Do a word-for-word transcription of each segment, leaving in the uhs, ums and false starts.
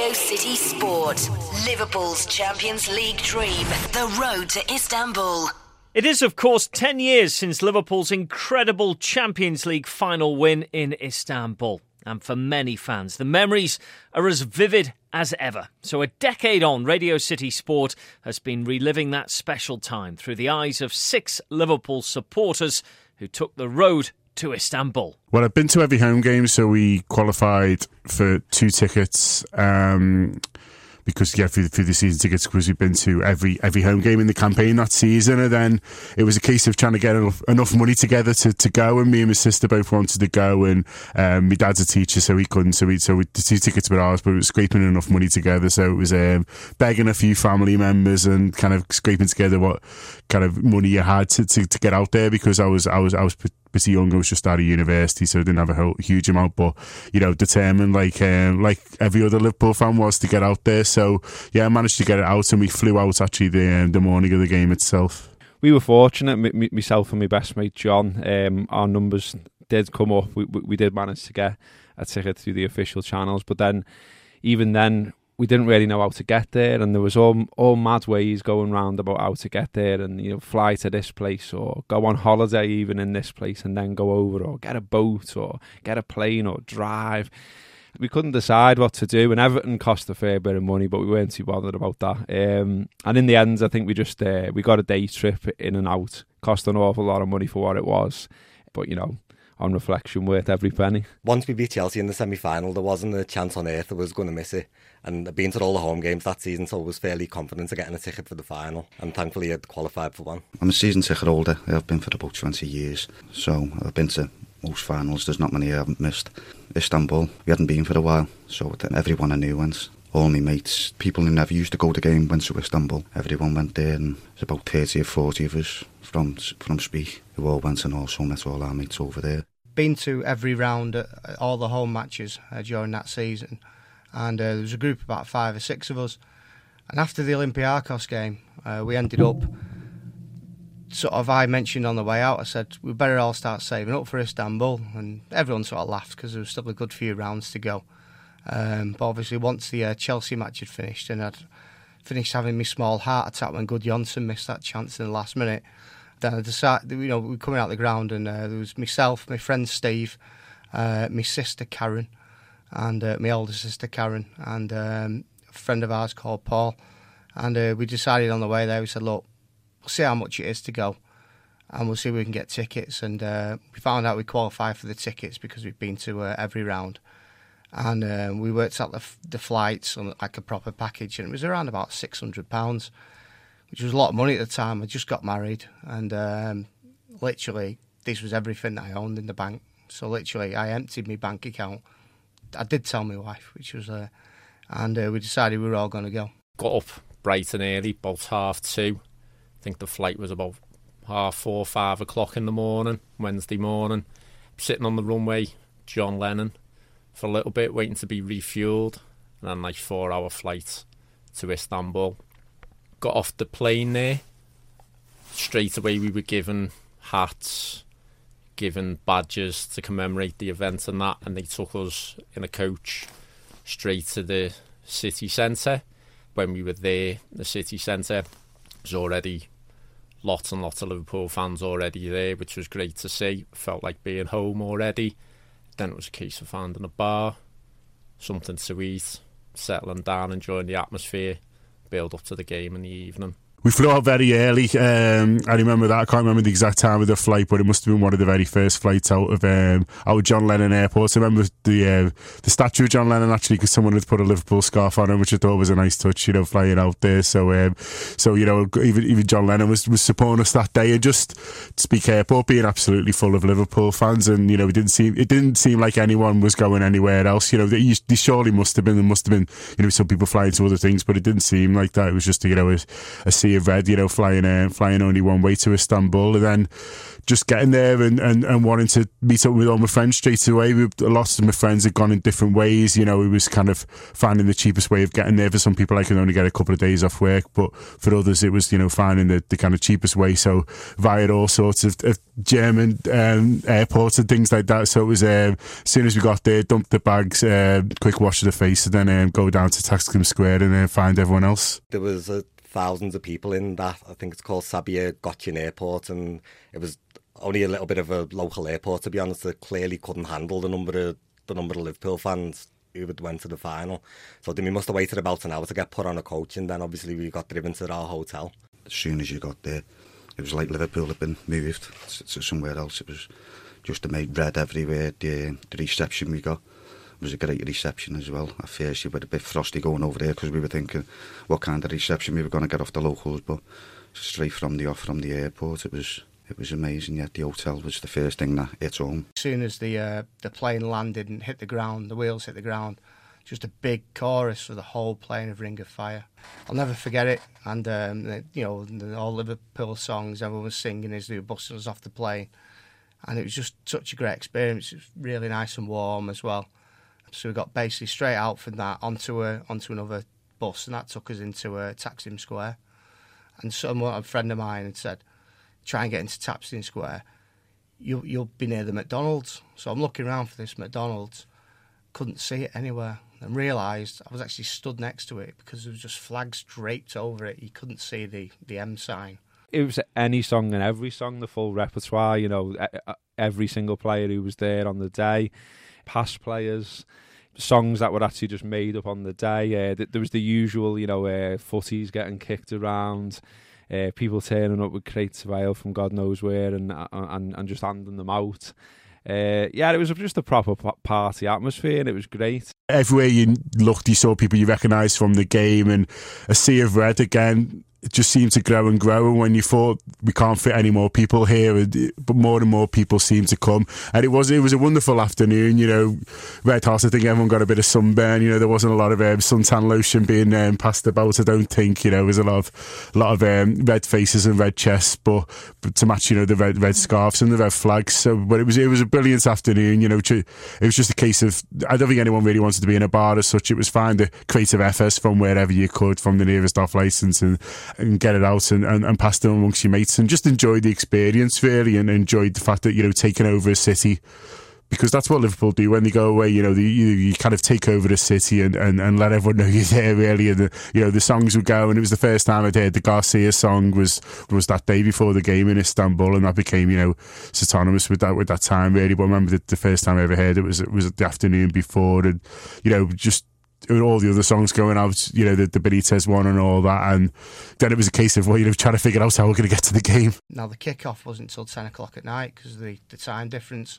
Radio City Sport. Liverpool's Champions League dream. The road to Istanbul. It is, of course, ten years since Liverpool's incredible Champions League final win in Istanbul. And for many fans, the memories are as vivid as ever. So a decade on, Radio City Sport has been reliving that special time through the eyes of six Liverpool supporters who took the road to Istanbul. Well, I've been to every home game, so we qualified for two tickets. Um, because, yeah, for, for the season tickets, because we've been to every every home game in the campaign that season. And then it was a case of trying to get enough, enough money together to, to go. And me and my sister both wanted to go. And um, my dad's a teacher, so he couldn't. So, we, so we, the two tickets were ours, but it was scraping enough money together. So it was um, begging a few family members and kind of scraping together what kind of money you had to, to, to get out there, because I was I was I was pretty young. I was just out of university, so I didn't have a whole, huge amount, but, you know, determined like um, like every other Liverpool fan was to get out there. So yeah, I managed to get it out, and we flew out actually the um, the morning of the game itself. We were fortunate, m- myself and my best mate John. Um, our numbers did come up. We, we we did manage to get a ticket through the official channels, but then even then we didn't really know how to get there, and there was all all mad ways going round about how to get there, and, you know, fly to this place or go on holiday even in this place and then go over, or get a boat or get a plane or drive. We couldn't decide what to do, and Everton cost a fair bit of money, but we weren't too bothered about that. Um, and in the end, I think we just uh, we got a day trip in and out. Cost an awful lot of money for what it was, but, you know, on reflection, worth every penny. Once we beat Chelsea in the semi-final, there wasn't a chance on earth I was going to miss it. And I'd been to all the home games that season, so I was fairly confident of getting a ticket for the final. And thankfully I'd qualified for one. I'm a season ticket holder. I've been for about twenty years. So I've been to most finals. There's not many I haven't missed. Istanbul, we hadn't been for a while, so everyone I knew went. All my mates, people who never used to go to the game, went to Istanbul. Everyone went there, and there's about thirty or forty of us from from Speak who all went, and also met all our mates over there. Been to every round at all the home matches uh, during that season, and uh, there was a group of about five or six of us. And after the Olympiacos game, uh, we ended up, sort of, I mentioned on the way out, I said, we better all start saving up for Istanbul, and everyone sort of laughed because there was still a good few rounds to go. Um, but obviously once the uh, Chelsea match had finished, and I'd finished having my small heart attack when Gudjonsson missed that chance in the last minute, then I decided, you know, we were coming out the ground, and uh, there was myself, my friend Steve, uh, my sister Karen, and uh, my older sister Karen, and um, a friend of ours called Paul. And uh, we decided on the way there, we said, look, we'll see how much it is to go, and we'll see if we can get tickets. And uh, we found out we qualified for the tickets because we've been to uh, every round. And uh, we worked out the, the flights on like a proper package, and it was around about six hundred pounds. Which was a lot of money at the time. I just got married, and um, literally this was everything that I owned in the bank. So literally I emptied my bank account. I did tell my wife, which was, uh, and uh, we decided we were all going to go. Got up bright and early, about half two. I think the flight was about half four, five o'clock in the morning, Wednesday morning. Sitting on the runway, John Lennon, for a little bit, waiting to be refuelled, and then like four hour flight to Istanbul. Got off the plane there, straight away we were given hats, given badges to commemorate the event and that, and they took us in a coach straight to the city centre. When we were there, the city centre was already lots and lots of Liverpool fans already there, which was great to see. Felt like being home already. Then it was a case of finding a bar, something to eat, settling down, enjoying the atmosphere, build up to the game in the evening. We flew out very early. Um, I remember that. I can't remember the exact time of the flight, but it must have been one of the very first flights out of um, out of John Lennon Airport. I remember the uh, the statue of John Lennon, actually, because someone had put a Liverpool scarf on him, which I thought was a nice touch, you know, flying out there. So, um, so you know, even even John Lennon was, was supporting us that day, and just Speak Airport being absolutely full of Liverpool fans, and you know, it didn't seem it didn't seem like anyone was going anywhere else. You know, they, they surely must have been. There must have been, you know, some people flying to other things, but it didn't seem like that. It was just, you know, a, a sea sea of red, you know, flying uh, flying only one way to Istanbul, and then just getting there and, and, and wanting to meet up with all my friends straight away. We, lots of my friends had gone in different ways. You know, it was kind of finding the cheapest way of getting there. For some people, I can only get a couple of days off work, but for others, it was, you know, finding the, the kind of cheapest way. So via all sorts of, of German um, airports and things like that. So it was, um, as soon as we got there, dump the bags, uh, quick wash of the face, and then um, go down to Taksim Square and uh, find everyone else. There was uh, thousands of people in that. I think it's called Sabiha Gökçen Airport, and it was only a little bit of a local airport, to be honest. That clearly couldn't handle the number of the number of Liverpool fans who had went to the final. So then we must have waited about an hour to get put on a coach, and then obviously we got driven to our hotel. As soon as you got there, it was like Liverpool had been moved to, to somewhere else. It was just made red everywhere. The, the reception we got was a great reception as well. At first you were a bit frosty going over there because we were thinking what kind of reception we were going to get off the locals, but straight from the off from the airport, it was it was amazing. Yet the hotel was the first thing that hit home. As soon as the uh, the plane landed and hit the ground, the wheels hit the ground, just a big chorus for the whole plane of Ring of Fire. I'll never forget it. And um, the, you know, the, all Liverpool songs everyone was singing as they were busting us off the plane, and it was just such a great experience. It was really nice and warm as well. So we got basically straight out from that onto a onto another bus, and that took us into uh, Taksim Square. And someone, a friend of mine, had said, "Try and get into Taksim Square. You'll you'll be near the McDonald's." So I'm looking around for this McDonald's, couldn't see it anywhere, and realised I was actually stood next to it because there was just flags draped over it. You couldn't see the the M sign. It was any song and every song, the full repertoire. You know, every single player who was there on the day. Past players, songs that were actually just made up on the day. Uh, there was the usual, you know, uh, footies getting kicked around, uh, people turning up with crates of ale from God knows where, and and, and just handing them out. Uh, yeah, it was just a proper party atmosphere, and it was great. Everywhere you looked, you saw people you recognised from the game, and a sea of red again. It just seemed to grow and grow, and when you thought we can't fit any more people here, but more and more people seemed to come, and it was it was a wonderful afternoon. You know, Red Hot, I think everyone got a bit of sunburn. You know, there wasn't a lot of um, suntan lotion being um, passed about. I don't think, you know, there was a lot of a lot of um, red faces and red chests, but, but to match, you know, the red red scarves and the red flags. So, but it was it was a brilliant afternoon. You know, it was just a case of, I don't think anyone really wanted to be in a bar as such. It was find the creative F S from wherever you could, from the nearest off licence, and and get it out and, and, and pass it amongst your mates, and just enjoy the experience really, and enjoyed the fact that, you know, taking over a city, because that's what Liverpool do when they go away. You know, the, you, you kind of take over the city and, and, and let everyone know you're there really, and the, you know, the songs would go, and it was the first time I'd heard the Garcia song was was that day before the game in Istanbul, and that became, you know, synonymous with that with that time really. But I remember the, the first time I ever heard it was it was the afternoon before, and you know, just all the other songs going out, you know, the, the Benitez one and all that, and then it was a case of, well, you know, trying to figure out how we're going to get to the game. Now the kick-off wasn't until ten o'clock at night because of the, the time difference,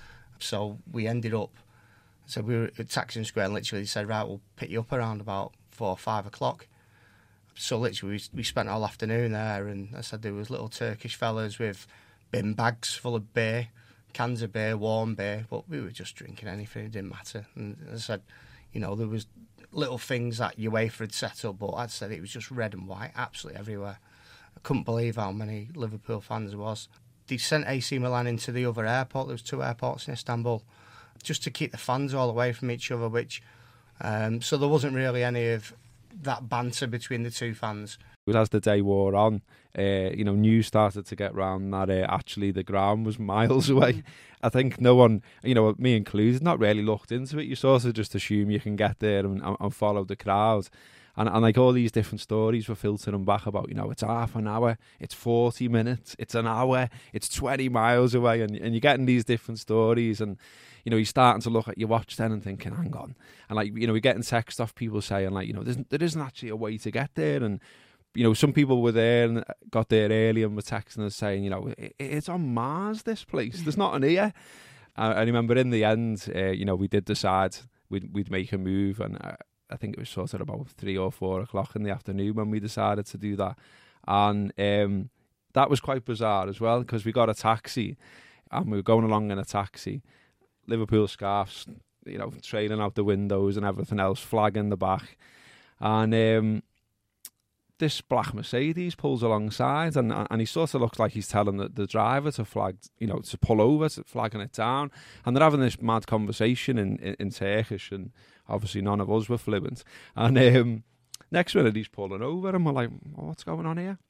so we ended up, so we were at Taksim Square, and literally they said, right, we'll pick you up around about four or five o'clock. So literally we, we spent all afternoon there, and I said there was little Turkish fellas with bin bags full of beer, cans of beer, warm beer, but we were just drinking anything, it didn't matter. And as I said, you know, there was little things that UEFA had set up, but I'd said it was just red and white, absolutely everywhere. I couldn't believe how many Liverpool fans there was. They sent A C Milan into the other airport. There was two airports in Istanbul, just to keep the fans all away from each other, which um, so there wasn't really any of that banter between the two fans. As the day wore on, uh, you know, news started to get round that uh, actually the ground was miles away. I think no one, you know, me included, not really looked into it. You sort of just assume you can get there and, and follow the crowd. And, and like all these different stories were filtering back about, you know, it's half an hour, it's forty minutes, it's an hour, it's twenty miles away. And, and you're getting these different stories, and, you know, you're starting to look at your watch then and thinking, hang on. And like, you know, we're getting text off people saying like, you know, there's, there isn't actually a way to get there. And, you know, some people were there and got there early and were texting us saying, you know, it, it's on Mars, this place. There's nothing here. I, I remember in the end, uh, you know, we did decide we'd, we'd make a move, and uh, I think it was sort of about three or four o'clock in the afternoon when we decided to do that. And um, that was quite bizarre as well, because we got a taxi and we were going along in a taxi, Liverpool scarves, you know, trailing out the windows and everything else, flag in the back. And um, this black Mercedes pulls alongside, and and he sort of looks like he's telling the, the driver to flag, you know, to pull over, to flagging it down. And they're having this mad conversation in, in, in Turkish, and obviously none of us were fluent. And um, next minute he's pulling over, and we're like, oh, what's going on here?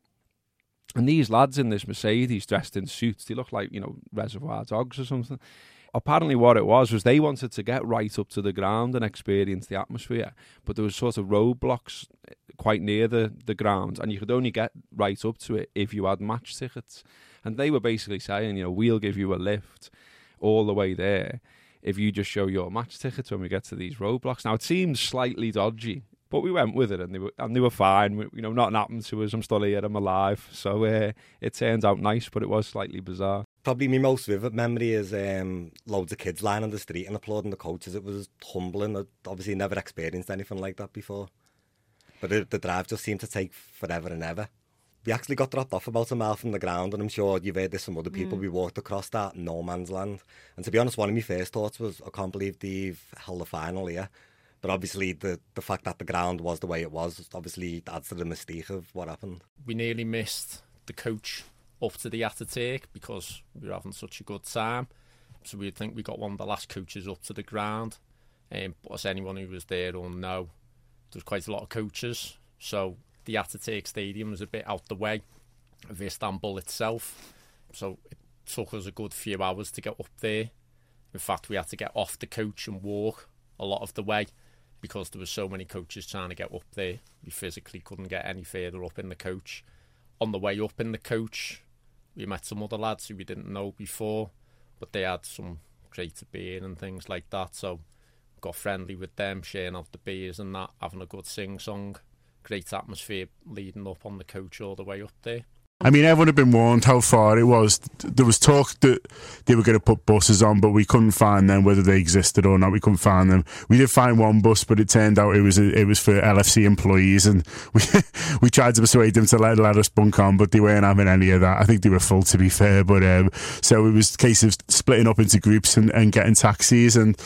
And these lads in this Mercedes dressed in suits, they look like, you know, Reservoir Dogs or something. Apparently what it was was they wanted to get right up to the ground and experience the atmosphere, but there was sort of roadblocks quite near the, the ground, and you could only get right up to it if you had match tickets. And they were basically saying, you know, we'll give you a lift all the way there if you just show your match tickets when we get to these roadblocks. Now, it seemed slightly dodgy, but we went with it, and they were and they were fine. We, you know, nothing happened to us. I'm still here. I'm alive. So uh, it turned out nice, but it was slightly bizarre. Probably my most vivid memory is um, loads of kids lying on the street and applauding the coaches. It was humbling. I'd obviously never experienced anything like that before. But it, the drive just seemed to take forever and ever. We actually got dropped off about a mile from the ground, and I'm sure you've heard this from other people. Mm. We walked across that no man's land. And to be honest, one of my first thoughts was, I can't believe they've held the final here. But obviously the, the fact that the ground was the way it was, obviously adds to the mystique of what happened. We nearly missed the coach up to the Ataturk because we were having such a good time. So we'd think we got one of the last coaches up to the ground. Um, but as anyone who was there will know, there was quite a lot of coaches. So the Ataturk Stadium was a bit out the way of Istanbul itself. So it took us a good few hours to get up there. In fact, we had to get off the coach and walk a lot of the way because there were so many coaches trying to get up there. We physically couldn't get any further up in the coach. On the way up in the coach, we met some other lads who we didn't know before, but they had some greater beer and things like that, so got friendly with them, sharing out the beers and that, having a good sing-song. Great atmosphere leading up on the coach all the way up there. I mean, everyone had been warned how far it was. There was talk that they were going to put buses on, but we couldn't find them, whether they existed or not. We couldn't find them. We did find one bus, but it turned out it was it was for L F C employees, and we we tried to persuade them to let, let us bunk on, but they weren't having any of that. I think they were full, to be fair. But um, so it was a case of splitting up into groups and, and getting taxis, and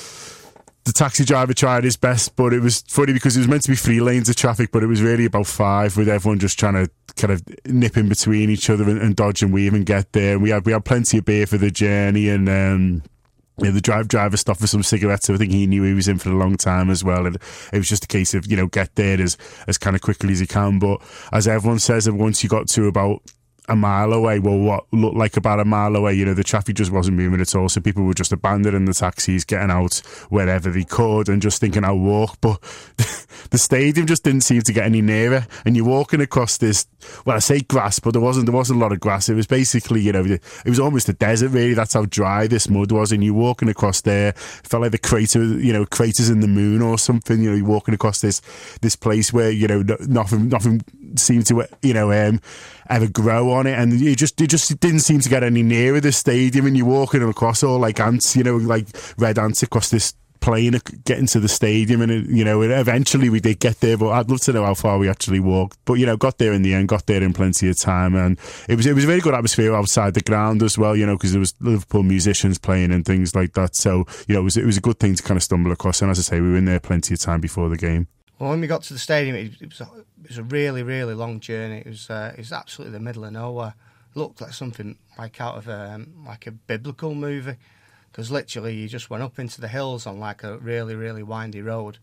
the taxi driver tried his best, but it was funny because it was meant to be three lanes of traffic, but it was really about five, with everyone just trying to kind of nip in between each other and, and dodge and weave and get there. And we had we had plenty of beer for the journey, and um, you know, the drive driver stopped for some cigarettes. So I think he knew he was in for a long time as well. And it was just a case of, you know, get there as as kind of quickly as you can. But as everyone says, once you got to about a mile away, well, what looked like about a mile away, you know, the traffic just wasn't moving at all, so people were just abandoning the taxis, getting out wherever they could and just thinking I'll walk. But the stadium just didn't seem to get any nearer, and you're walking across this, well, I say grass, but there wasn't there wasn't a lot of grass. It was basically, you know, it was almost a desert really. That's how dry this mud was, and you're walking across there, it felt like the crater, you know, craters in the moon or something. You know, you're walking across this this place where, you know, nothing nothing seemed to, you know, um, ever grow on it, and you just you just didn't seem to get any nearer the stadium, and you're walking across all like ants, you know, like red ants across this plain getting to the stadium. And it, you know, eventually we did get there, but I'd love to know how far we actually walked. But you know, got there in the end, got there in plenty of time, and it was it was a very good atmosphere outside the ground as well, you know, because there was Liverpool musicians playing and things like that. So you know, it was it was a good thing to kind of stumble across. And as I say, we were in there plenty of time before the game. Well, when we got to the stadium, it, it was a, it was a really, really long journey. It was uh, it was absolutely the middle of nowhere. It looked like something like out of um, like a biblical movie, because literally you just went up into the hills on like a really, really windy road,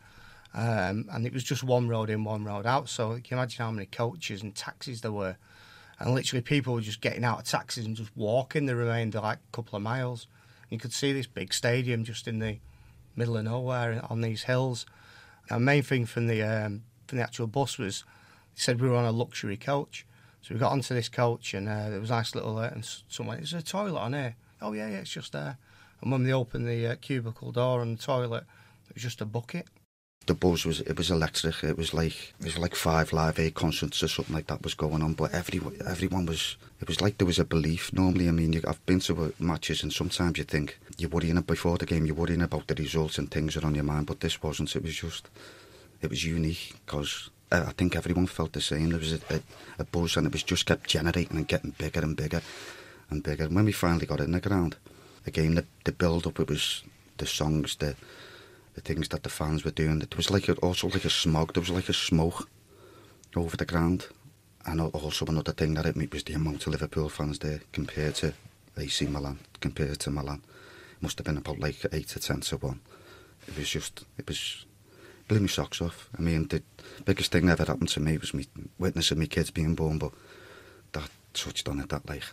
um, and it was just one road in, one road out. So you can imagine how many coaches and taxis there were, and literally people were just getting out of taxis and just walking the remainder like a couple of miles. You could see this big stadium just in the middle of nowhere on these hills. Our main thing from the um, from the actual bus was, they said we were on a luxury coach. So we got onto this coach, and uh, there was a nice little, uh, and someone, is there a toilet on here? Oh yeah, yeah, it's just there. And when they opened the uh, cubicle door on the toilet, it was just a bucket. The buzz was, it was electric. It was like it was like five Live Aid concerts or something like that was going on. But everyone, everyone was, it was like there was a belief. Normally, I mean, you, I've been to matches, and sometimes you think you're worrying before the game, you're worrying about the results and things are on your mind. But this wasn't. It was just, it was unique because uh, I think everyone felt the same. There was a, a, a buzz, and it was just kept generating and getting bigger and bigger and bigger. And when we finally got in the ground, again, the, the build up, it was the songs, the the things that the fans were doing. It was like a, also like a smog. There was like a smoke over the ground. And also another thing that hit me was the amount of Liverpool fans there compared to A C Milan, compared to Milan. It must have been about like eight to ten to one. It was just, it was, blew my socks off. I mean, the biggest thing that ever happened to me was me witnessing my kids being born, but that touched on it that like.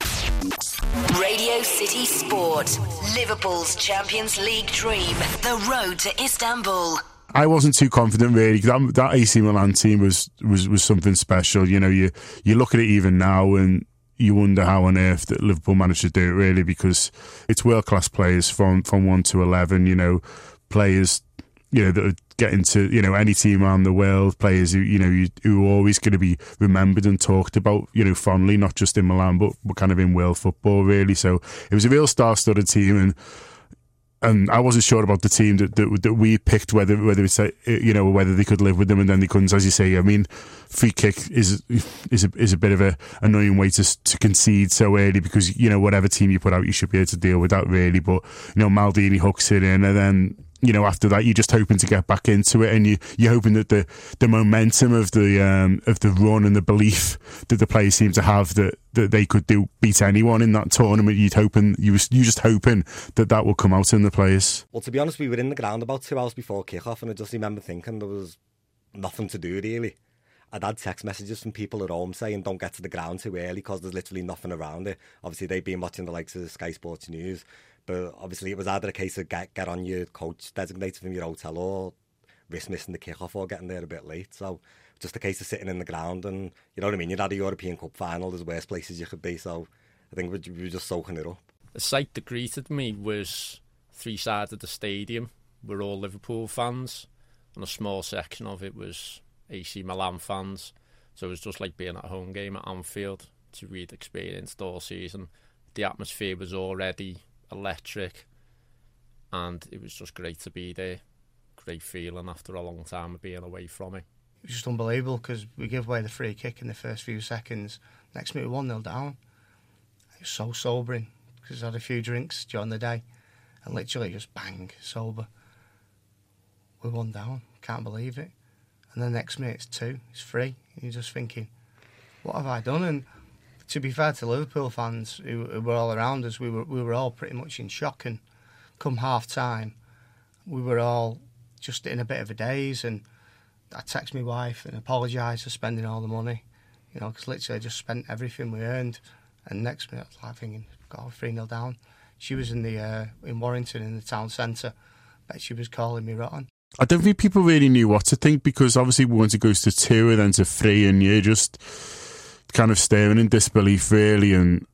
Radio City Sport, Liverpool's Champions League dream, the road to Istanbul. I wasn't too confident really. That, that A C Milan team was, was, was something special. You know, you you look at it even now and you wonder how on earth that Liverpool managed to do it really, because it's world class players from, from one to eleven. You know, players you know that are getting to you know any team around the world. Players who you know you, who are always going to be remembered and talked about you know fondly, not just in Milan but, but kind of in world football really. So it was a real star-studded team and. And I wasn't sure about the team that, that that we picked, whether whether it's you know whether they could live with them, and then they couldn't. As you say, I mean, free kick is is a, is a bit of a annoying way to to concede so early, because you know whatever team you put out, you should be able to deal with that really. But you know, Maldini hooks it in, and then you know after that, you're just hoping to get back into it, and you you're hoping that the the momentum of the um, of the run and the belief that the players seem to have that. that they could do beat anyone in that tournament. You'd hoping you was you just hoping that that would come out in the players. Well, to be honest, we were in the ground about two hours before kick-off, and I just remember thinking there was nothing to do really. I'd had text messages from people at home saying don't get to the ground too early because there's literally nothing around it. Obviously they've been watching the likes of Sky Sports News, but obviously it was either a case of get, get on your coach designated from your hotel or risk missing the kick-off or getting there a bit late. So just a case of sitting in the ground, and you know what I mean, you're at a European Cup final, there's worse places you could be, so I think we were just soaking it up. The sight that greeted me was three sides of the stadium were all Liverpool fans, and a small section of it was A C Milan fans, so it was just like being at a home game at Anfield, which we'd experienced all season. The atmosphere was already electric, and it was just great to be there. Great feeling after a long time of being away from it. It was just unbelievable because we give away the free kick in the first few seconds. Next minute, one nil down. It was so sobering because I had a few drinks during the day and literally just bang, sober. We're one down. Can't believe it. And the next minute, it's two. It's three. And you're just thinking, what have I done? And to be fair to Liverpool fans who, who were all around us, we were we were all pretty much in shock. And come half time, we were all just in a bit of a daze, and I text my wife and apologise for spending all the money, you know, because literally I just spent everything we earned. And next minute, I was like thinking, God, three nil down. She was in the uh, in Warrington in the town centre. Bet she was calling me rotten. I don't think people really knew what to think, because obviously once it goes to two and then to three, and you're just kind of staring in disbelief, really. And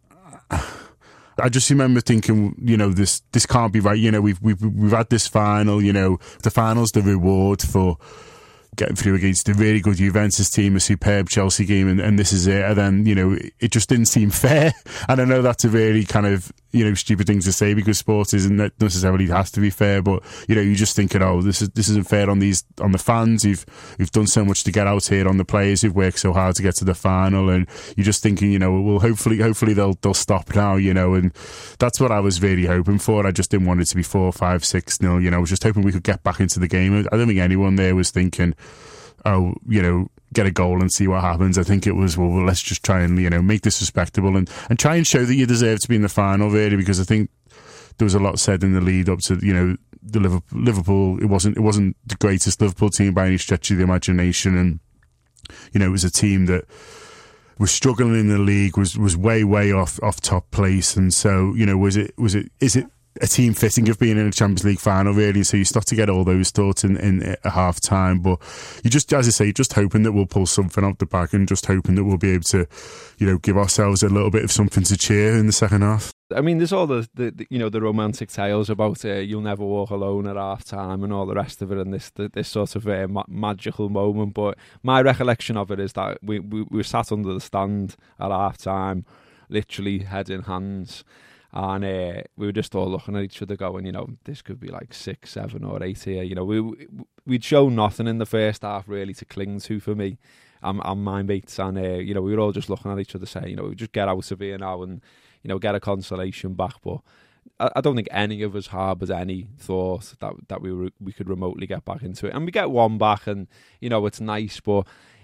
I just remember thinking, you know, this this can't be right. You know, we've we've we've had this final. You know, the final's the reward for getting through against a really good Juventus team, a superb Chelsea game, and, and this is it. And then, you know, it just didn't seem fair. And I know that's a really kind of, you know, stupid thing to say, because sport isn't necessarily has to be fair, but, you know, you're just thinking, oh, this is this isn't fair on these on the fans who've who've done so much to get out here, on the players who've worked so hard to get to the final, and you're just thinking, you know, well, hopefully hopefully they'll they'll stop now, you know, and that's what I was really hoping for. I just didn't want it to be four, five, six nil, you know. I was just hoping we could get back into the game. I don't think anyone there was thinking, oh, you know, get a goal and see what happens. I think it was, well, well, let's just try and, you know, make this respectable and, and try and show that you deserve to be in the final, really, because I think there was a lot said in the lead up to, you know, the Liverpool, Liverpool it wasn't it wasn't the greatest Liverpool team by any stretch of the imagination, and, you know, it was a team that was struggling in the league, was was way, way off off top place, and so, you know, was it, was it, is it a team fitting of being in a Champions League final, really? So you start to get all those thoughts in, in at half time, but you just, as I say, just hoping that we'll pull something out the back, and just hoping that we'll be able to, you know, give ourselves a little bit of something to cheer in the second half. I mean, there's all the, the, the you know, the romantic tales about uh, you'll never walk alone at half time and all the rest of it, and this the, this sort of uh, ma- magical moment. But my recollection of it is that we, we, we were sat under the stand at half time, literally head in hands. And uh, we were just all looking at each other going, you know, this could be like six, seven or eight here. You know, we, we'd shown nothing in the first half really to cling to for me and, and my mates. And, uh, you know, we were all just looking at each other saying, you know, we just get out of here now and, you know, get a consolation back. But I, I don't think any of us harbours any thought that that we were, we could remotely get back into it. And we get one back and, you know, it's nice, but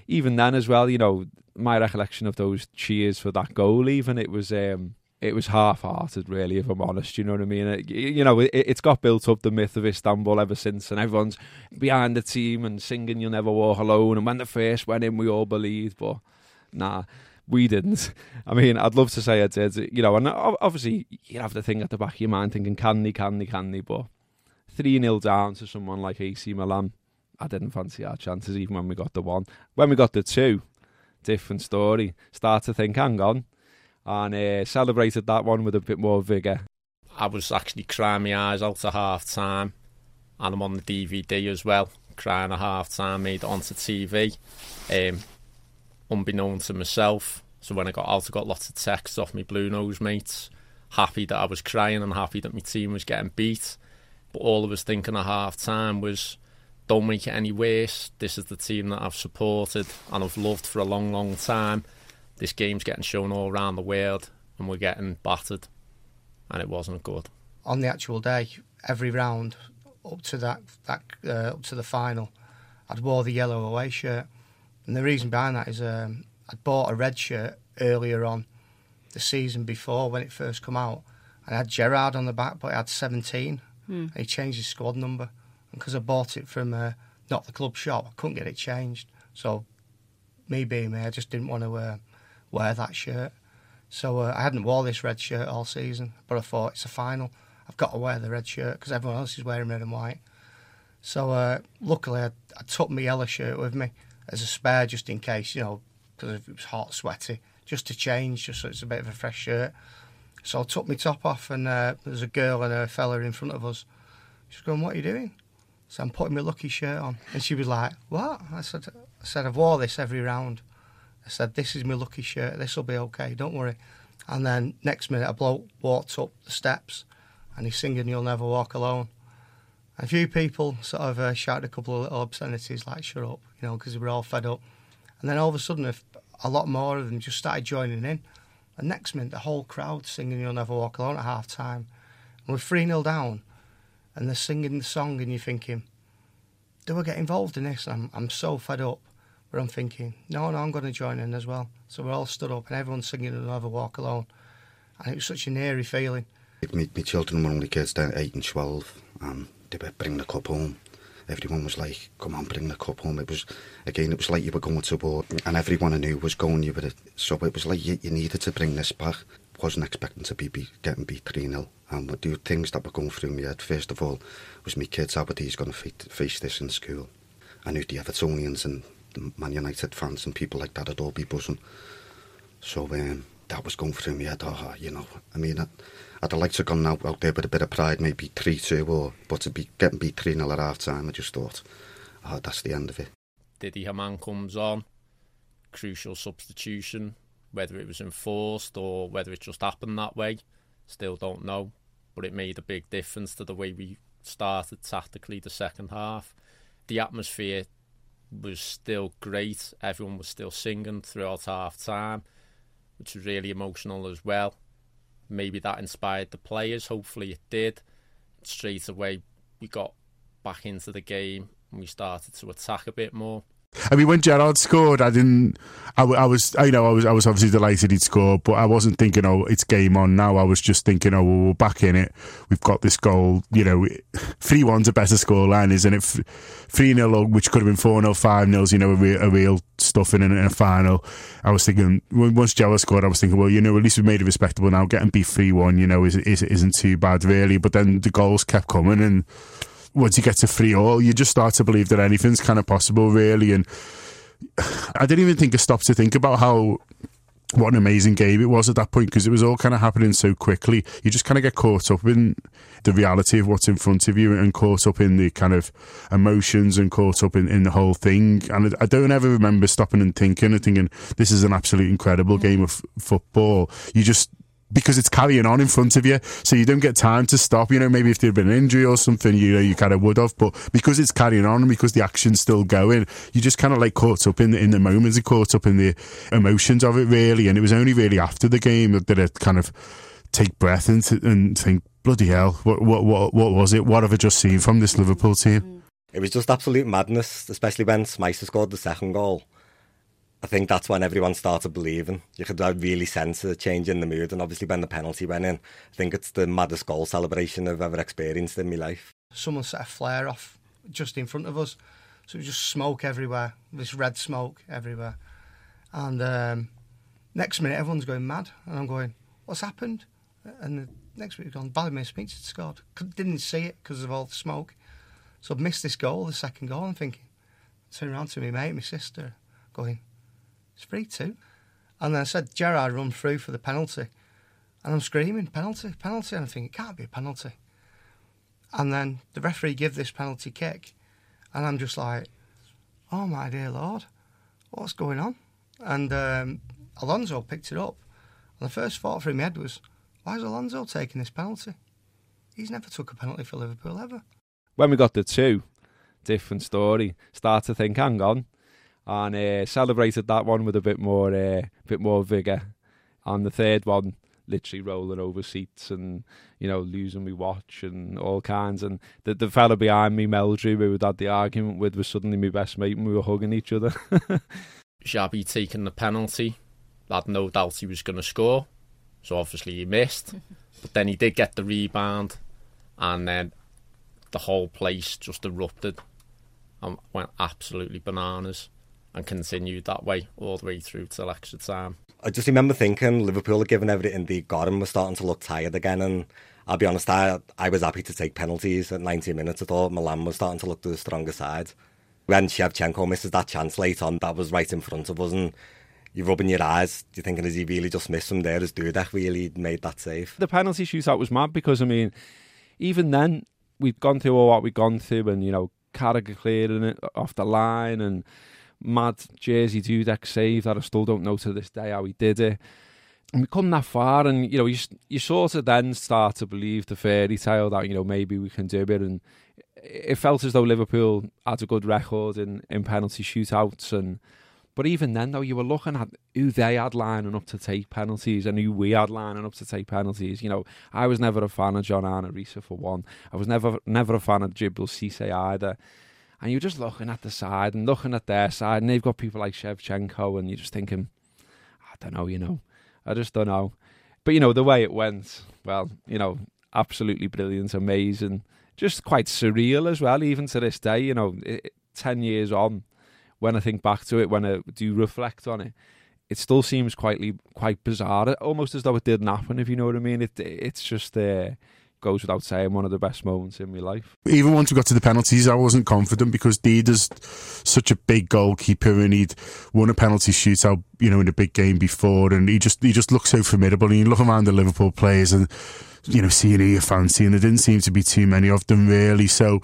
even then as well, you know, my recollection of those cheers for that goal, even it was um, it was half-hearted, really, if I'm honest. You know what I mean? It, you know, it, it's got built up, the myth of Istanbul, ever since, and everyone's behind the team and singing "You'll Never Walk Alone." And when the first went in, we all believed, but nah, we didn't. I mean, I'd love to say I did, you know, and obviously you have the thing at the back of your mind thinking, can they, can they, can they? But three nil down to someone like A C Milan, I didn't fancy our chances even when we got the one. When we got the two, different story. Start to think, hang on, and uh, celebrated that one with a bit more vigour. I was actually crying my eyes out at half time, and I'm on the D V D as well, crying at half time, made it onto T V, um, unbeknown to myself. So when I got out, I got lots of texts off my Blue Nose mates, happy that I was crying and happy that my team was getting beat. But all I was thinking at half time was, don't make it any worse. This is the team that I've supported and I've loved for a long, long time. This game's getting shown all around the world and we're getting battered. And it wasn't good. On the actual day, every round up to that, that uh, up to the final, I'd wore the yellow away shirt. And the reason behind that is um, I'd bought a red shirt earlier on the season before when it first come out. And I had Gerrard on the back, but it had seventeen. Mm. And he changed his squad number. And because I bought it from uh, not the club shop, I couldn't get it changed. So, me being me, I just didn't want to uh, wear that shirt. So uh, I hadn't worn this red shirt all season, but I thought, it's a final, I've got to wear the red shirt because everyone else is wearing red and white. So uh, luckily I, I took my yellow shirt with me as a spare just in case, you know, because it was hot, sweaty, just to change, just so it's a bit of a fresh shirt. So I took my top off and uh, there's a girl and a fella in front of us. She's going, what are you doing? So I'm putting my Lucky shirt on. And she was like, what? I said, I said, I've wore this every round. I said, this is my Lucky shirt, this will be okay, don't worry. And then next minute a bloke walked up the steps and he's singing You'll Never Walk Alone. And a few people sort of uh, shouted a couple of little obscenities like shut up, you know, because they were all fed up. And then all of a sudden a, a lot more of them just started joining in. And next minute the whole crowd singing You'll Never Walk Alone at half time. And we're three nil down and they're singing the song and you're thinking, do I get involved in this? I'm, I'm so fed up. But I'm thinking, no, no, I'm going to join in as well. So we're all stood up and everyone's singing You'll Never Walk Alone. And it was such an eerie feeling. My, my children were only kids down at eight and twelve, and they would bring the cup home. Everyone was like, come on, bring the cup home. It was, again, it was like you were going to war, and everyone I knew was going. You were, so it was like you, you needed to bring this back. Wasn't expecting to be, be getting beat three nil. And the things that were going through my head, first of all, was my kids, how were these going to face this in school? I knew the Evertonians and the Man United fans and people like that would all be buzzing. So um, that was going through my head. Oh, you know, I mean, I'd, I'd have liked to have gone out, out there with a bit of pride, maybe three two, or but to be getting beat three nil at half time, I just thought, oh, that's the end of it. Didi Hamann comes on, crucial substitution, whether it was enforced or whether it just happened that way, still don't know. But it made a big difference to the way we started tactically the second half. The atmosphere was still great. Everyone was still singing throughout half time, which was really emotional as well. Maybe that inspired the players. Hopefully it did. Straight away we got back into the game and we started to attack a bit more. I mean, when Gerrard scored, I didn't. I, I was, I know, I was, I was obviously delighted he'd scored, but I wasn't thinking, oh, it's game on now. I was just thinking, oh, well, we're back in it. We've got this goal. You know, three one's a better scoreline, isn't it? Three nil, which could have been four nil, five nils. You know, a real, a real stuffing in, in a final. I was thinking, once Gerrard scored, I was thinking, well, you know, at least we made it respectable now. Getting beat three one, you know, is, is isn't too bad really. But then the goals kept coming and. Once you get to three all, you just start to believe that anything's kind of possible, really. And I didn't even think I stopped to think about how what an amazing game it was at that point, because it was all kind of happening so quickly. You just kind of get caught up in the reality of what's in front of you and caught up in the kind of emotions and caught up in, in the whole thing. And I don't ever remember stopping and thinking and thinking, this is an absolute incredible game of football. You just... because it's carrying on in front of you, so you don't get time to stop. You know, maybe if there'd been an injury or something, you know, you kind of would have, but because it's carrying on and because the action's still going, you just kind of like caught up in the, in the moments and caught up in the emotions of it, really. And it was only really after the game that I kind of take breath and, th- and think, bloody hell, what, what what what was it? What have I just seen from this Liverpool team? It was just absolute madness, especially when Smicer scored the second goal. I think that's when everyone started believing. You could really sense a change in the mood, and obviously when the penalty went in, I think it's the maddest goal celebration I've ever experienced in my life. Someone set a flare off just in front of us, so it was just smoke everywhere, this red smoke everywhere. And um, next minute, everyone's going mad, and I'm going, what's happened? And the next minute, gone, Vladimir Smicer had scored. Didn't see it because of all the smoke. So I've missed this goal, the second goal. I'm thinking, turn around to me mate, my sister, going, it's three two. And then I said, Gerrard run through for the penalty. And I'm screaming, penalty, penalty. And I think, it can't be a penalty. And then the referee give this penalty kick. And I'm just like, oh my dear Lord, what's going on? And um, Alonso picked it up. And the first thought through my head was, why is Alonso taking this penalty? He's never took a penalty for Liverpool ever. When we got the two, different story. Start to think, hang on. And uh, celebrated that one with a bit more uh, bit more vigour. And the third one, literally rolling over seats and, you know, losing my watch and all kinds. And the, the fella behind me, Meldrew, who we'd had the argument with, was suddenly my best mate and we were hugging each other. Xabi taking the penalty. I had no doubt he was going to score. So obviously he missed. But then he did get the rebound. And then the whole place just erupted and went absolutely bananas. And continued that way all the way through till extra time. I just remember thinking Liverpool had given everything they got and were starting to look tired again. And I'll be honest, I, I was happy to take penalties at ninety minutes. I thought Milan was starting to look to the stronger side. When Shevchenko misses that chance late on, that was right in front of us. And you're rubbing your eyes. You're thinking, has he really just missed from there? Has Dudek really made that save? The penalty shootout was mad because, I mean, even then, we'd gone through all what we'd gone through and, you know, Carragher clearing it off the line and mad Jersey Dudek save that I still don't know to this day how he did it. And we come that far and, you know, you, you sort of then start to believe the fairy tale that, you know, maybe we can do it. And it felt as though Liverpool had a good record in, in penalty shootouts. And But even then, though, you were looking at who they had lining up to take penalties and who we had lining up to take penalties. You know, I was never a fan of John Arne Riise for one. I was never never a fan of Djibril Cissé either. And you're just looking at the side and looking at their side, and they've got people like Shevchenko, and you're just thinking, I don't know, you know. I just don't know. But, you know, the way it went, well, you know, absolutely brilliant, amazing. Just quite surreal as well, even to this day, you know, it, ten years on, when I think back to it, when I do reflect on it, it still seems quite quite bizarre, almost as though it didn't happen, if you know what I mean. It It's just... Uh, goes without saying, one of the best moments in my life. Even once we got to the penalties, I wasn't confident because Dida's such a big goalkeeper and he'd won a penalty shootout, you know, in a big game before, and he just he just looked so formidable. And you look around the Liverpool players and, you know, seeing who you fancy, and there didn't seem to be too many of them really. So,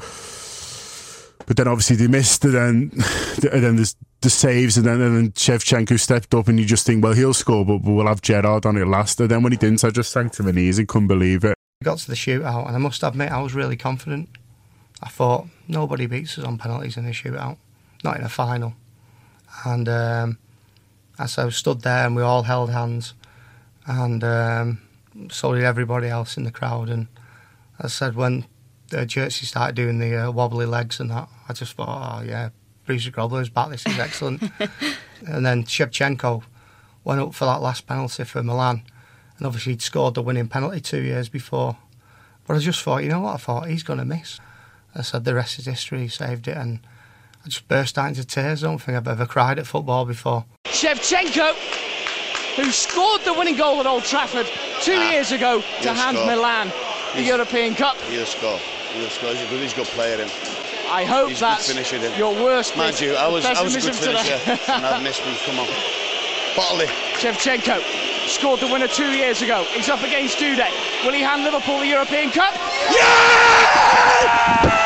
but then obviously they missed, and then and then there's the saves, and then and then Shevchenko stepped up, and you just think, well, he'll score, but we'll have Gerrard on it last. And then when he didn't, I just sank to my knees and couldn't believe it. Got to the shootout, and I must admit I was really confident. I thought nobody beats us on penalties in a shootout, not in a final. And um, as I stood there, and we all held hands, and um, so did everybody else in the crowd. And as I said, when uh, Jersey started doing the uh, wobbly legs and that, I just thought, oh yeah, Bruce Grobbler's back. This is excellent. And then Shevchenko went up for that last penalty for Milan. And obviously he'd scored the winning penalty two years before. But I just thought, you know what, I thought, he's going to miss. I said, the rest is history, he saved it, and I just burst out into tears. I don't think I've ever cried at football before. Shevchenko, who scored the winning goal at Old Trafford two ah, years ago to hand score. Milan the he's, European Cup. He'll score, he'll score, he's a good, he's a good player in. I hope he's that's your worst Mind you, I was, I was a good finisher, and I've missed him, come on. Bottle it. Shevchenko scored the winner two years ago. He's up against Dudek. Will he hand Liverpool the European Cup? Yeah!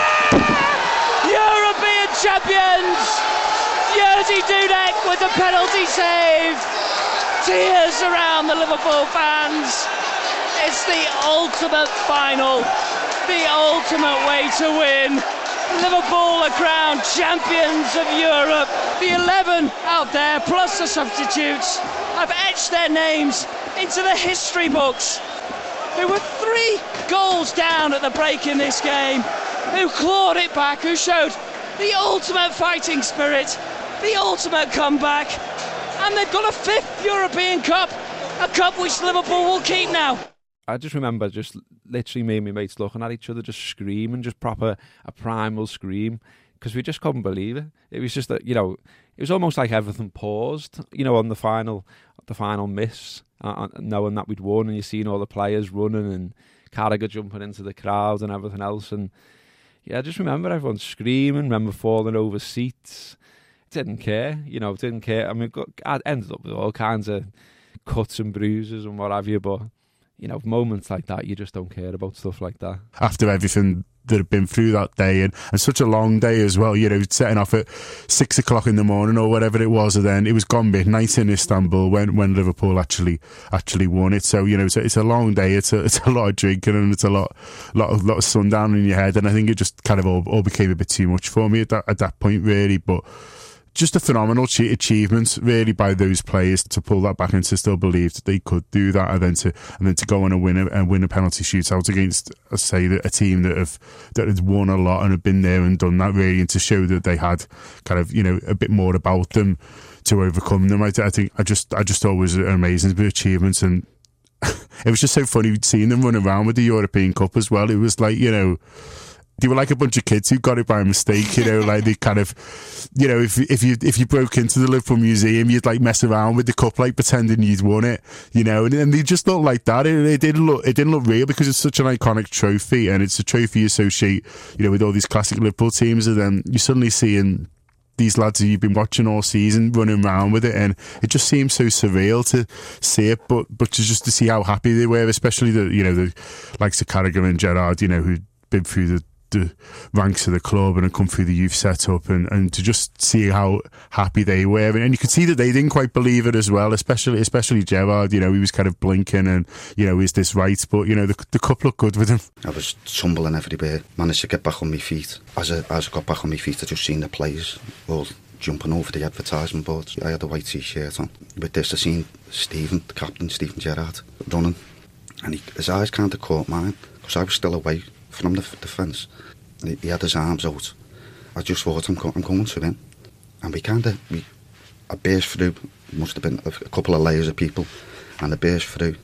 European champions! Jerzy Dudek with the penalty save. Tears around the Liverpool fans. It's the ultimate final. The ultimate way to win. Liverpool are crowned champions of Europe. The eleven out there, plus the substitutes, have etched their names into the history books. Who were three goals down at the break in this game, who clawed it back, who showed the ultimate fighting spirit, the ultimate comeback, and they've got a fifth European Cup, a cup which Liverpool will keep now. I just remember just literally me and my mates looking at each other, just screaming, just proper a primal scream, because we just couldn't believe it. It was just that, you know, it was almost like everything paused, you know, on the final, the final miss, uh, knowing that we'd won, and you're seeing all the players running and Carragher jumping into the crowd and everything else, and yeah, I just remember everyone screaming, remember falling over seats. Didn't care, you know, didn't care. I mean, got, I ended up with all kinds of cuts and bruises and what have you, but you know, moments like that, you just don't care about stuff like that. After everything that had been through that day, and, and such a long day as well, you know, setting off at six o'clock in the morning or whatever it was, and then it was gone midnight in Istanbul when, when Liverpool actually actually won it. So, you know, it's a, it's a long day, it's a, it's a lot of drinking, and it's a lot lot of, lot of sundown in your head, and I think it just kind of all, all became a bit too much for me at that, at that point, really. But just a phenomenal achievement, really, by those players to pull that back and to still believe that they could do that, and then to and then to go on and win a, and win a penalty shootout against, I say, a team that have that has won a lot and have been there and done that, really, and to show that they had kind of, you know, a bit more about them to overcome them. I, I think I just I just thought it was an amazing achievement, and it was just so funny seeing them run around with the European Cup as well. It was like, you know, they were like a bunch of kids who got it by mistake, you know, like they kind of, you know, if if you if you broke into the Liverpool Museum, you'd like mess around with the cup, like pretending you'd won it, you know, and, and they just looked like that. It, it didn't look it didn't look real because it's such an iconic trophy, and it's a trophy you associate, you know, with all these classic Liverpool teams, and then you're suddenly seeing these lads who you've been watching all season running around with it, and it just seems so surreal to see it, but but to just to see how happy they were, especially the, you know, the likes of Carragher and Gerrard, you know, who'd been through the the ranks of the club and had come through the youth setup, and, and to just see how happy they were, and, and you could see that they didn't quite believe it as well, especially especially Gerrard. You know, he was kind of blinking, and you know, is this right? But you know, the, the cup looked good with him. I was tumbling everywhere, managed to get back on my feet. As I, as I got back on my feet, I just seen the players all jumping over the advertisement boards. I had a white t-shirt on. With this, I seen Stephen, the captain, Stephen Gerrard, running, and he, his eyes kind of caught mine because I was still away from the, the fence. He, he had his arms out. I just thought, I'm, go, I'm going to win. And we kind of, we, I burst through, must have been a, a couple of layers of people, and I burst through.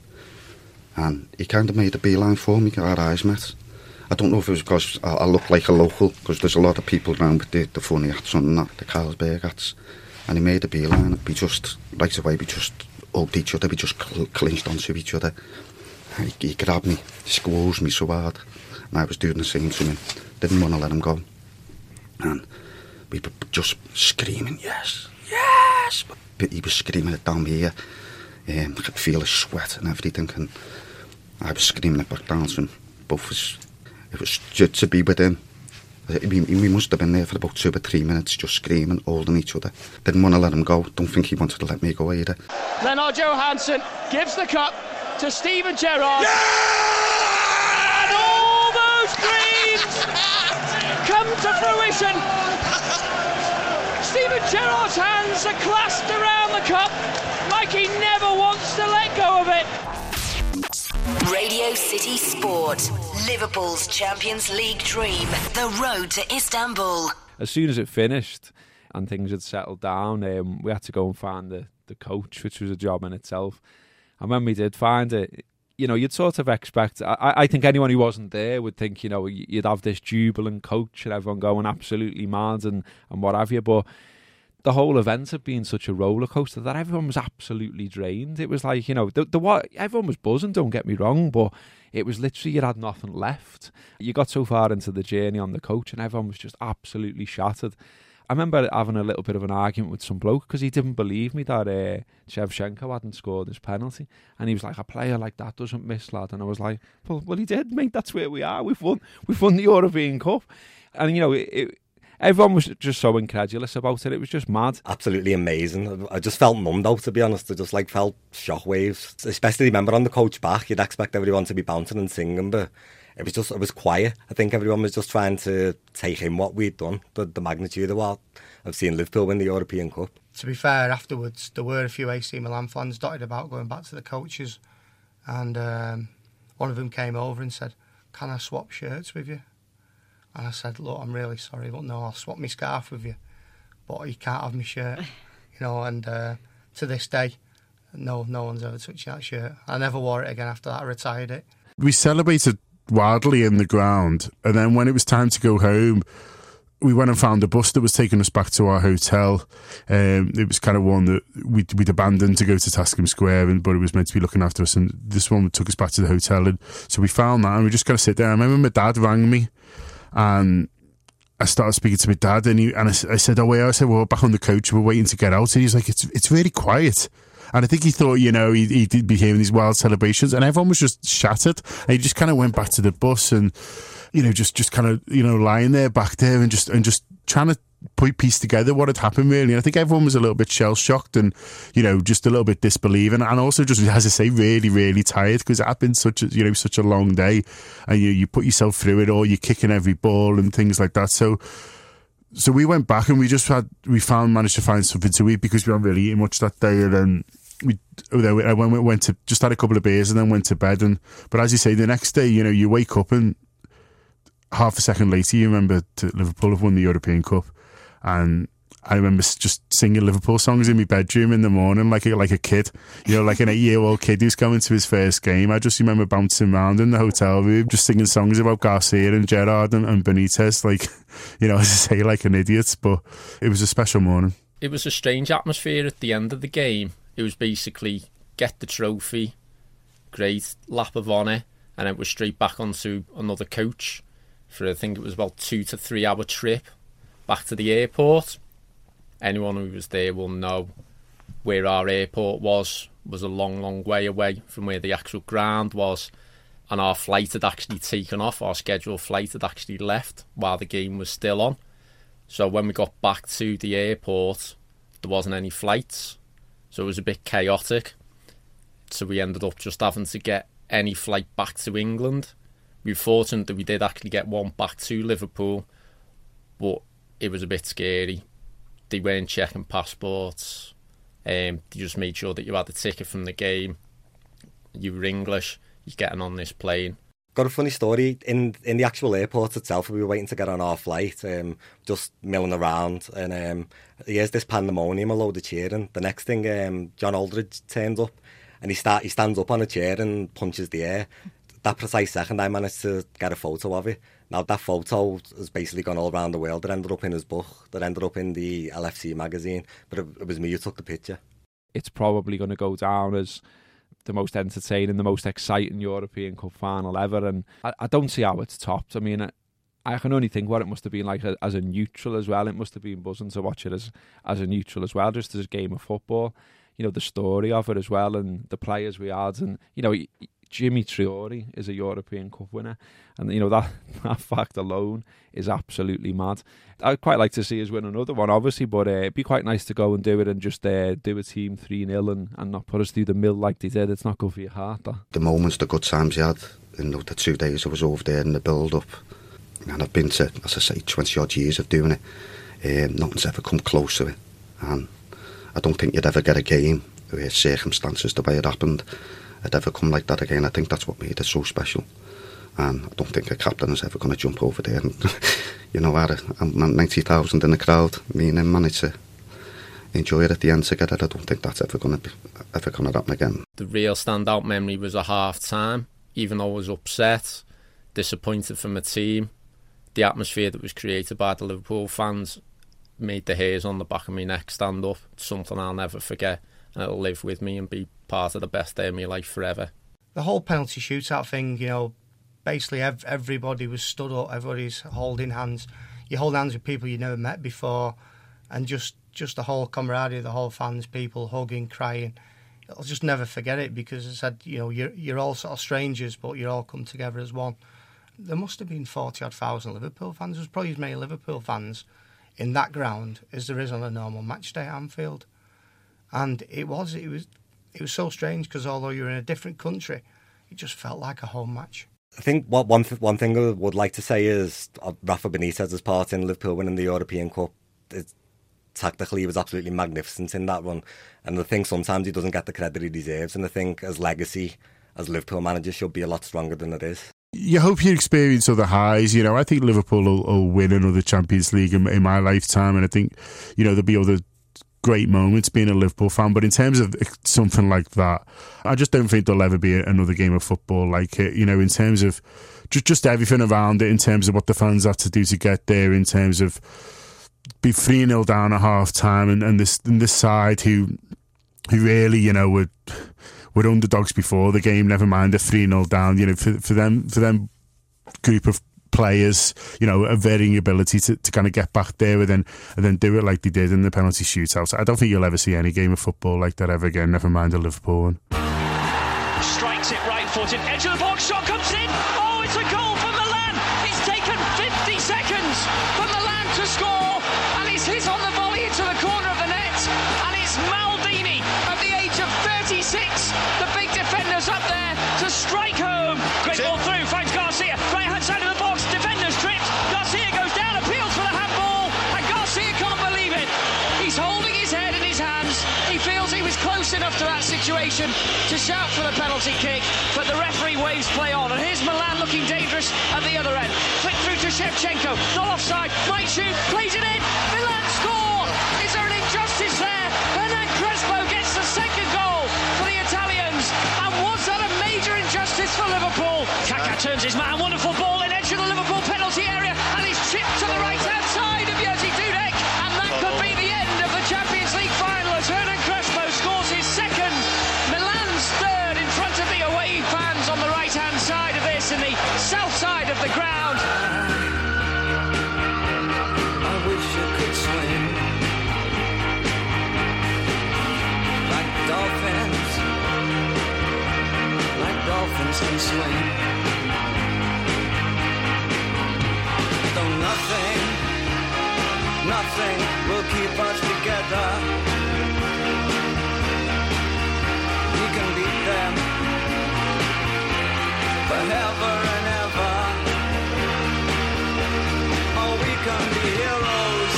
And he kind of made a beeline for me, our eyes met. I don't know if it was because I, I look like a local, because there's a lot of people around with the, the funny hats on, and the Carlsberg hats. And he made a beeline. We just, right away, we just hugged each other, we just cl- clinched onto each other. And he, he grabbed me, he squeezed me so hard. And I was doing the same to him. Didn't want to let him go. And we were just screaming, yes, yes! But he was screaming it down here. Um, I could feel his sweat and everything. And I was screaming it back down to him. Both of us. It was just to be with him. We, we must have been there for about two or three minutes, just screaming, holding each other. Didn't want to let him go. Don't think he wanted to let me go either. Lennart Johansson gives the cup to Stephen Gerrard. Yeah! And all those dreams come to fruition. Stephen Gerrard's hands are clasped around the cup like he never wants to let go of it. Radio City Sport. Liverpool's Champions League dream. The road to Istanbul. As soon as it finished and things had settled down, um, we had to go and find the, the coach, which was a job in itself. And when we did find it, you know, you'd sort of expect, I, I think anyone who wasn't there would think, you know, you'd have this jubilant coach and everyone going absolutely mad and, and what have you. But the whole event had been such a roller coaster that everyone was absolutely drained. It was like, you know, the, the what everyone was buzzing, don't get me wrong, but it was literally you had nothing left. You got so far into the journey on the coach and everyone was just absolutely shattered. I remember having a little bit of an argument with some bloke because he didn't believe me that uh, Shevchenko hadn't scored his penalty. And he was like, a player like that doesn't miss, lad. And I was like, well, well he did, mate. That's where we are. We've won We've won the European Cup. And, you know, it, it, everyone was just so incredulous about it. It was just mad. Absolutely amazing. I just felt numbed out, to be honest. I just like felt shockwaves. Especially, remember, on the coach back, you'd expect everyone to be bouncing and singing, but it was just, it was quiet. I think everyone was just trying to take in what we'd done, the, the magnitude of what I've seen Liverpool win the European Cup. To be fair, afterwards, there were a few A C Milan fans dotted about going back to the coaches, and um, one of them came over and said, can I swap shirts with you? And I said, look, I'm really sorry, but no, I'll swap my scarf with you. but you can't have my shirt, you know. And uh, to this day, no, no one's ever touched that shirt. I never wore it again after that. I retired it. We celebrated wildly in the ground, and then when it was time to go home, we went and found a bus that was taking us back to our hotel. Um, it was kind of one that we'd, we'd abandoned to go to Tascombe Square, and, but it was meant to be looking after us, and this one took us back to the hotel. And so we found that, and we just got to sit there. I remember my dad rang me, and I started speaking to my dad, and, he, and I, I said, oh, wait, I said, well, we're back on the coach, we're waiting to get out. And he's like, it's it's really quiet. And I think he thought, you know, he, he'd be hearing these wild celebrations, and everyone was just shattered. And he just kind of went back to the bus and, you know, just, just kind of, you know, lying there back there and just and just trying to put piece together what had happened, really. And I think everyone was a little bit shell-shocked and, you know, just a little bit disbelieving, and also just, as I say, really, really tired, because it had been such a, you know, such a long day, and you, you put yourself through it all, you're kicking every ball and things like that. So so we went back and we just had, we found, managed to find something to eat, because we hadn't really eaten much that day, and then we, I went, went to, just had a couple of beers and then went to bed. And but as you say, the next day, you know, you wake up and half a second later, you remember to, Liverpool have won the European Cup, and I remember just singing Liverpool songs in my bedroom in the morning, like a, like a kid, you know, like an eight-year-old kid who's coming to his first game. I just remember bouncing around in the hotel room, just singing songs about Garcia and Gerrard and, and Benitez, like, you know, as I say, like an idiot. But it was a special morning. It was a strange atmosphere at the end of the game. It was basically get the trophy, great lap of honour, and it was straight back onto another coach for, I think it was about two to three hour trip back to the airport. Anyone who was there will know where our airport was was a long, long way away from where the actual ground was, and our flight had actually taken off. Our scheduled flight had actually left while the game was still on. So when we got back to the airport, there wasn't any flights, so it was a bit chaotic. So we ended up just having to get any flight back to England. We were fortunate that we did actually get one back to Liverpool, but it was a bit scary. They weren't checking passports. Um, they just made sure that you had a ticket from the game. You were English. You're getting on this plane. Got a funny story. In in the actual airport itself, we were waiting to get on our flight, um, just milling around, and um, here's this pandemonium, a load of cheering. The next thing, um, John Aldridge turns up, and he start he stands up on a chair and punches the air. That precise second, I managed to get a photo of it. Now, that photo has basically gone all around the world. It ended up in his book. That ended up in the L F C magazine. But it, it was me who took the picture. It's probably going to go down as the most entertaining, the most exciting European Cup final ever. And I, I don't see how it's topped. I mean, I, I can only think what it must have been like as a neutral as well. It must have been buzzing to watch it as, as a neutral as well, just as a game of football. You know, the story of it as well, and the players we had. And, you know, Jimmy Traore is a European Cup winner, and you know that, that fact alone is absolutely mad. I'd quite like to see us win another one, obviously, but uh, it'd be quite nice to go and do it and just uh, do a team three nil and, and not put us through the mill like they did. It's not good for your heart, that. The moments, the good times you had in the two days I was over there in the build-up, and I've been to, as I say, twenty odd years of doing it. Um, nothing's ever come close to it, and I don't think you'd ever get a game where circumstances the way it happened had ever come like that again. I think that's what made it so special, and I don't think a captain is ever going to jump over there and, you know, add a ninety thousand in the crowd, me and him managed to enjoy it at the end together. I don't think that's ever going to be ever going to happen again. The real standout memory was a half time. Even though I was upset, disappointed from the team, the atmosphere that was created by the Liverpool fans made the hairs on the back of my neck stand up. It's something I'll never forget, and it'll live with me and be part of the best day of my life forever. The whole penalty shootout thing, you know, basically ev- everybody was stood up, everybody's holding hands. You hold hands with people you never met before, and just, just the whole camaraderie, the whole fans, people hugging, crying. I'll just never forget it, because I said, you know, you're, you're all sort of strangers, but you're all come together as one. There must have been forty odd thousand Liverpool fans. There's probably as many Liverpool fans in that ground as there is on a normal match day at Anfield. And it was, it was, it was so strange, because although you're in a different country, it just felt like a home match. I think what one th- one thing I would like to say is uh, Rafa Benitez's part in Liverpool winning the European Cup. It, tactically, he was absolutely magnificent in that run, and I think sometimes he doesn't get the credit he deserves. And I think his legacy as Liverpool manager should be a lot stronger than it is. you hope you experience other highs. You know, I think Liverpool will, will win another Champions League in, in my lifetime, and I think, you know, there'll be other great moments being a Liverpool fan. But in terms of something like that, I just don't think there'll ever be another game of football like it. You know, in terms of just just everything around it, in terms of what the fans have to do to get there, in terms of be three nil down at half time, and, and this and this side who who really, you know, were were underdogs before the game, never mind a three nil down. You know, for for them for them group of players, you know, a varying ability to, to kind of get back there and then and then do it like they did in the penalty shootout. I don't think you'll ever see any game of football like that ever again, never mind a Liverpool one. Strikes it right footed, edge of the box, shot comes in. Oh, it's a goal for Milan. It's taken fifty seconds for Milan to score, and it's hit on the volley into the corner of the net, and it's Maldini at the age of thirty-six, the big defender's up there to strike home. Great ball through, finds Garcia, right hand side of the box, defender's tripped, Garcia goes down, appeals for the handball, and Garcia can't believe it. He's holding his head in his hands. He feels he was close enough to that situation to shout for the penalty kick, but the referee waves play on, and here's Milan looking dangerous at the other end. Flick through to Shevchenko, not offside, might shoot, plays it in, Milan score! Is there an injustice there? Hernan Crespo gets the second goal for the Italians, and was that a major injustice for Liverpool? Kaká turns his man, wonderful ball in edge of the Liverpool penalty area, and he's chipped to the right hand side of Jerzy Dudek, and that could be the end of the Champions League final as Hernan Crespo scores his second, Milan's third, in front of the away fans on the right hand side of this, in the south side of the ground. I wish I could swim like dolphins, like dolphins can swim. Though nothing, nothing will keep us together. We can beat them forever and ever. Oh, we can be heroes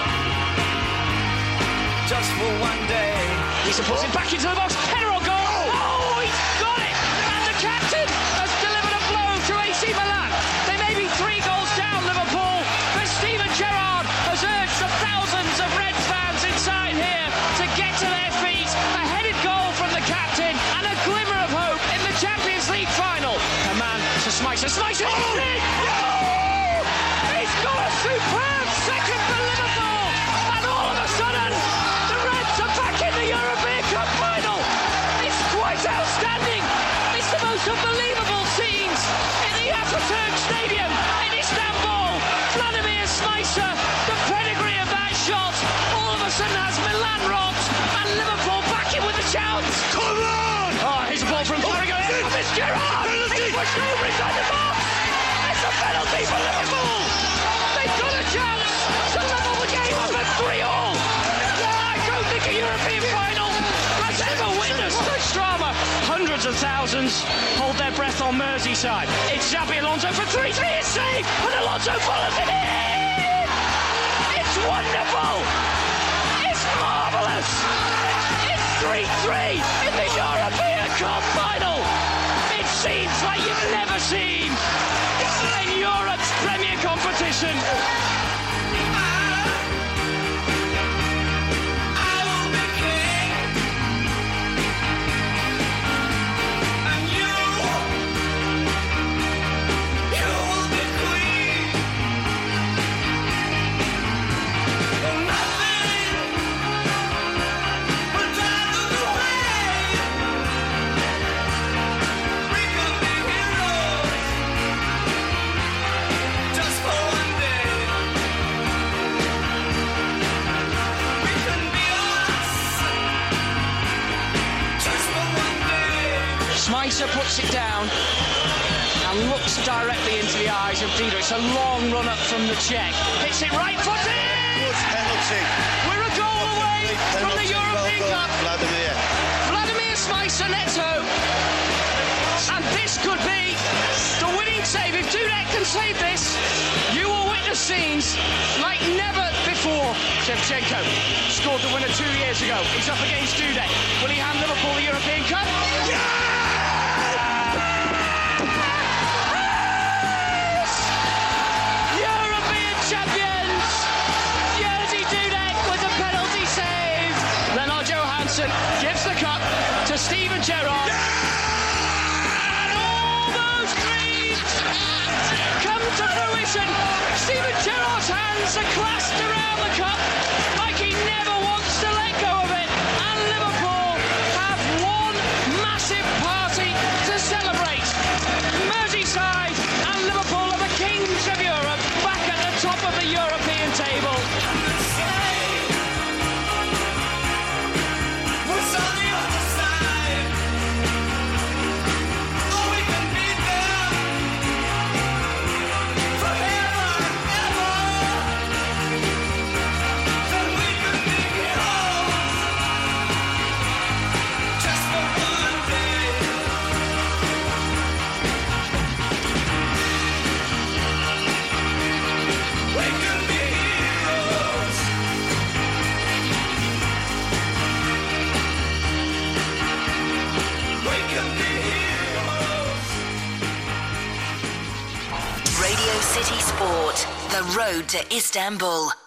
just for one day. He supports it back into the box, header or goal. Oh, he's got it! And the captain has delivered a blow to A C Milan. They may be three goals down, Liverpool, but Steven Gerrard has urged the thousands of Reds fans inside here to get to their feet. A headed goal from the captain and a glimmer of hope in the Champions League final. A man to Smicer, Smicer, oh! Oh! He's got a superb second for Liverpool, and all of a sudden the Reds are back in the European Cup final. It's quite outstanding. It's the most unbelievable scenes in the Atatürk Stadium in Istanbul. Vladimir Smicer, the pedigree of that shot, all of a sudden has Milan rocked, and Liverpool back in with a chance. Come on! Oh, here's a ball from Carragher. Oh, it's Gerrard! He's pushed over inside the box! It's a penalty for Liverpool! They've got a chance to level the game up at three all! I don't think a European final has ever witnessed such drama. Hundreds of thousands hold their breath on Merseyside. It's Xabi Alonso for three three, it's saved, and Alonso follows it in! It's wonderful! It's marvellous! It's three three in the European Cup final! It seems like you've never seen in Europe's Premier competition. Smicer puts it down and looks directly into the eyes of Dida. It's a long run up from the Czech. Hits it right footed! Good penalty. We're a goal away Penalty, from the European well Cup. Vladimir. Vladimir Smicer Neto. And this could be the winning save. If Dudek can save this, you will witness scenes like never before. Shevchenko scored the winner two years ago. He's up against Dudek. Will he hand Liverpool the European Cup? Yeah! Fruition gives the cup to Steven Gerrard. Yeah! And all those dreams come to fruition. Steven Gerrard's hands are clasped around the cup like he never wants to let go of it. And Liverpool have one massive party to celebrate. Merseyside and Liverpool are the kings of Europe, back at the top of the European table. Radio City Sport, the road to Istanbul.